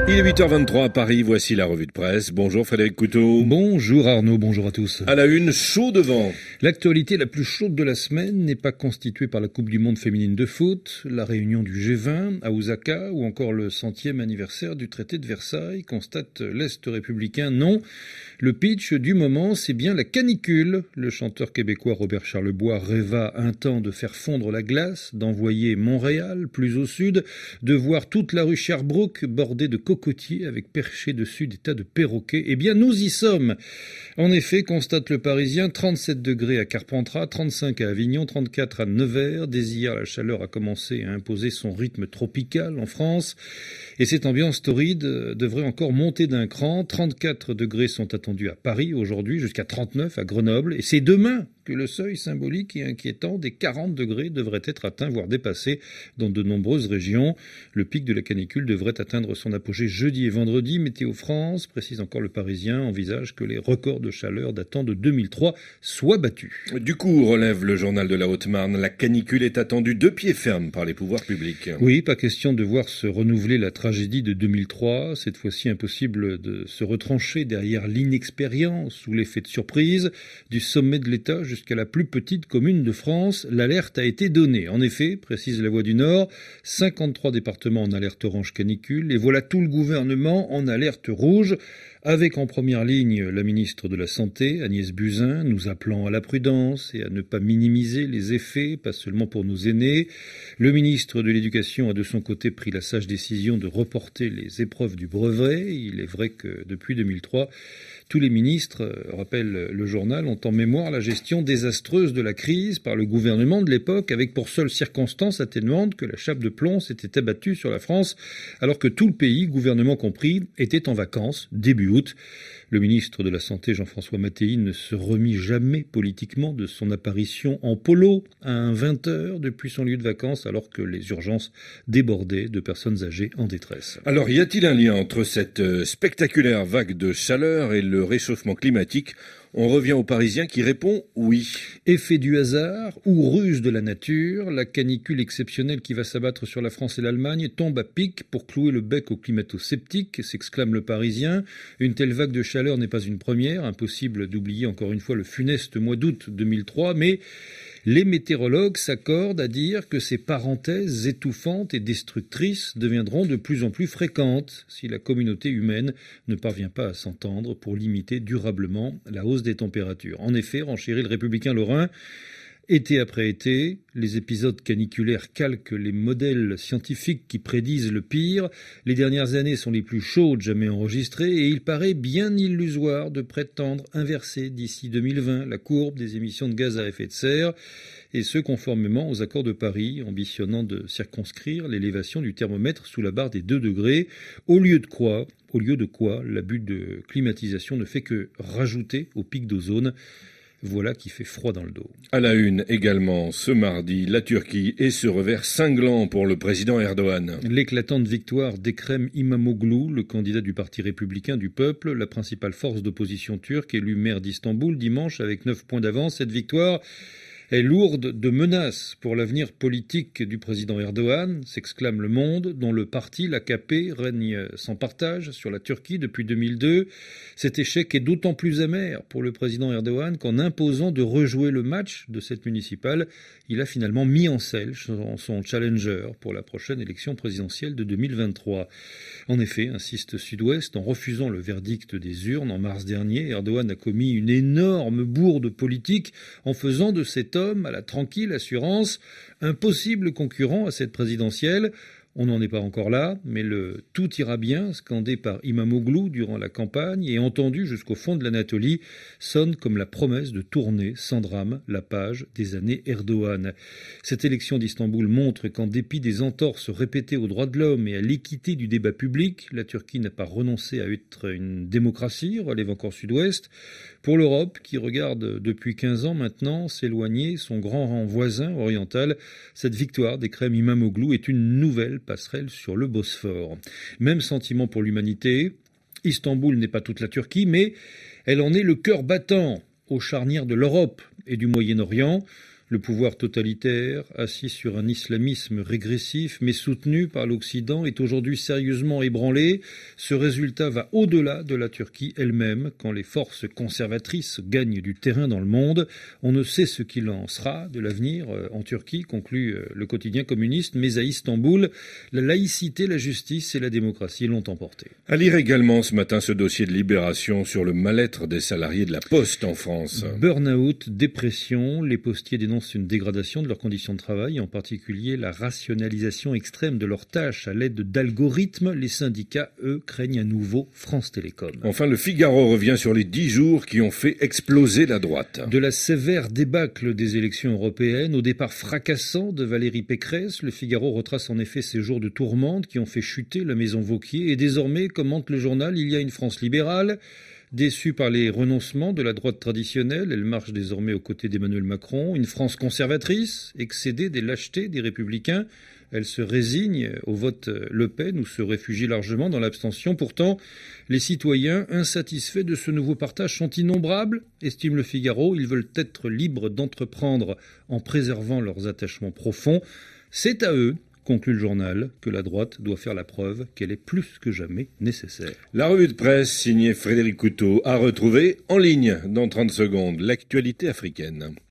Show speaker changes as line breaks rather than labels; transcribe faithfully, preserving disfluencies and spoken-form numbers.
Il est huit heures vingt-trois à Paris, voici la revue de presse. Bonjour Frédéric Couteau.
Bonjour Arnaud, bonjour à tous.
À la une, chaud devant.
L'actualité la plus chaude de la semaine n'est pas constituée par la Coupe du Monde féminine de foot, la réunion du G vingt à Osaka ou encore le centième anniversaire du traité de Versailles, constate l'Est républicain. Non, le pitch du moment, c'est bien la canicule. Le chanteur québécois Robert Charlebois rêva un temps de faire fondre la glace, d'envoyer Montréal plus au sud, de voir toute la rue Sherbrooke bordée de cocotiers avec perchés dessus des tas de perroquets. Eh bien, nous y sommes. En effet, constate le Parisien, trente-sept degrés à Carpentras, trente-cinq à Avignon, trente-quatre à Nevers. Dès hier, la chaleur a commencé à imposer son rythme tropical en France. Et cette ambiance torride devrait encore monter d'un cran. trente-quatre degrés sont attendus à Paris aujourd'hui, jusqu'à trente-neuf à Grenoble. Et c'est demain que le seuil symbolique et inquiétant des quarante degrés devrait être atteint, voire dépassé dans de nombreuses régions. Le pic de la canicule devrait atteindre son apogée jeudi et vendredi. Météo France, précise encore le Parisien, envisage que les records de chaleur datant de deux mille trois soient battus.
Du coup, relève le journal de la Haute-Marne, la canicule est attendue de pied ferme par les pouvoirs publics.
Oui, pas question de voir se renouveler la tragédie de deux mille trois. Cette fois-ci, impossible de se retrancher derrière l'inexpérience ou l'effet de surprise. Du sommet de l'État jusqu'à la plus petite commune de France, l'alerte a été donnée. En effet, précise la Voix du Nord, cinquante-trois départements en alerte orange canicule et voilà tout le gouvernement en alerte rouge, avec en première ligne la ministre de la Santé, Agnès Buzyn, nous appelant à la prudence et à ne pas minimiser les effets, pas seulement pour nos aînés. Le ministre de l'Éducation a de son côté pris la sage décision de reporter les épreuves du brevet. Il est vrai que depuis deux mille trois, tous les ministres, rappelle le journal, ont en mémoire la gestion désastreuse de la crise par le gouvernement de l'époque, avec pour seule circonstance atténuante que la chape de plomb s'était abattue sur la France, alors que tout le pays, gouvernement compris, était en vacances début août. Le ministre de la Santé, Jean-François Mattei, ne se remit jamais politiquement de son apparition en polo à vingt heures depuis son lieu de vacances, alors que les urgences débordaient de personnes âgées en détresse.
Alors, y a-t-il un lien entre cette spectaculaire vague de chaleur et le réchauffement climatique ? On revient au Parisien qui répond oui.
Effet du hasard ou ruse de la nature, la canicule exceptionnelle qui va s'abattre sur la France et l'Allemagne tombe à pic pour clouer le bec aux climato-sceptiques, s'exclame le Parisien. Une telle vague de chaleur n'est pas une première, impossible d'oublier encore une fois le funeste mois d'août deux mille trois, mais les météorologues s'accordent à dire que ces parenthèses étouffantes et destructrices deviendront de plus en plus fréquentes si la communauté humaine ne parvient pas à s'entendre pour limiter durablement la hausse des températures. En effet, renchérit le Républicain lorrain, été après été, les épisodes caniculaires calquent les modèles scientifiques qui prédisent le pire. Les dernières années sont les plus chaudes jamais enregistrées et il paraît bien illusoire de prétendre inverser d'ici deux mille vingt la courbe des émissions de gaz à effet de serre, et ce conformément aux accords de Paris, ambitionnant de circonscrire l'élévation du thermomètre sous la barre des deux degrés, au lieu de quoi, au lieu de quoi l'abus de climatisation ne fait que rajouter au pic d'ozone. Voilà qui fait froid dans le dos.
À la une également, ce mardi, la Turquie et ce revers cinglant pour le président Erdogan.
L'éclatante victoire d'Ekrem İmamoğlu, le candidat du Parti républicain du peuple, la principale force d'opposition turque, élu maire d'Istanbul dimanche avec neuf points d'avance. Cette victoire est lourde de menaces pour l'avenir politique du président Erdogan, s'exclame Le Monde, dont le parti, l'A K P, règne sans partage sur la Turquie depuis deux mille deux. Cet échec est d'autant plus amer pour le président Erdogan qu'en imposant de rejouer le match de cette municipale, il a finalement mis en selle son challenger pour la prochaine élection présidentielle de deux mille vingt-trois. En effet, insiste Sud-Ouest, en refusant le verdict des urnes en mars dernier, Erdogan a commis une énorme bourde politique en faisant de cet homme à la tranquille assurance un possible concurrent à cette présidentielle. On n'en est pas encore là, mais le « tout ira bien » scandé par İmamoğlu durant la campagne et entendu jusqu'au fond de l'Anatolie sonne comme la promesse de tourner sans drame la page des années Erdogan. Cette élection d'Istanbul montre qu'en dépit des entorses répétées aux droits de l'homme et à l'équité du débat public, la Turquie n'a pas renoncé à être une démocratie, relève encore Sud-Ouest. Pour l'Europe, qui regarde depuis quinze ans maintenant s'éloigner son grand voisin oriental, cette victoire d'Ekrem İmamoğlu est une nouvelle passerelle sur le Bosphore. Même sentiment pour l'humanité. Istanbul n'est pas toute la Turquie, mais elle en est le cœur battant aux charnières de l'Europe et du Moyen-Orient. Le pouvoir totalitaire, assis sur un islamisme régressif, mais soutenu par l'Occident, est aujourd'hui sérieusement ébranlé. Ce résultat va au-delà de la Turquie elle-même. Quand les forces conservatrices gagnent du terrain dans le monde, on ne sait ce qu'il en sera de l'avenir en Turquie, conclut le quotidien communiste, mais à Istanbul, la laïcité, la justice et la démocratie l'ont emporté.
À lire également ce matin ce dossier de Libération sur le mal-être des salariés de la Poste en France.
Burn-out, dépression, les postiers dénoncent une dégradation de leurs conditions de travail, en particulier la rationalisation extrême de leurs tâches à l'aide d'algorithmes. Les syndicats, eux, craignent à nouveau France Télécom.
Enfin, le Figaro revient sur les dix jours qui ont fait exploser la droite.
De la sévère débâcle des élections européennes au départ fracassant de Valérie Pécresse, le Figaro retrace en effet ces jours de tourmente qui ont fait chuter la maison Wauquiez. Et désormais, commente le journal, il y a une France libérale. Déçue par les renoncements de la droite traditionnelle, elle marche désormais aux côtés d'Emmanuel Macron. Une France conservatrice, excédée des lâchetés des Républicains. Elle se résigne au vote Le Pen ou se réfugie largement dans l'abstention. Pourtant, les citoyens insatisfaits de ce nouveau partage sont innombrables, estime le Figaro. Ils veulent être libres d'entreprendre en préservant leurs attachements profonds. C'est à eux, conclut le journal, que la droite doit faire la preuve qu'elle est plus que jamais nécessaire.
La revue de presse signée Frédéric Couteau a retrouvé en ligne dans trente secondes l'actualité africaine.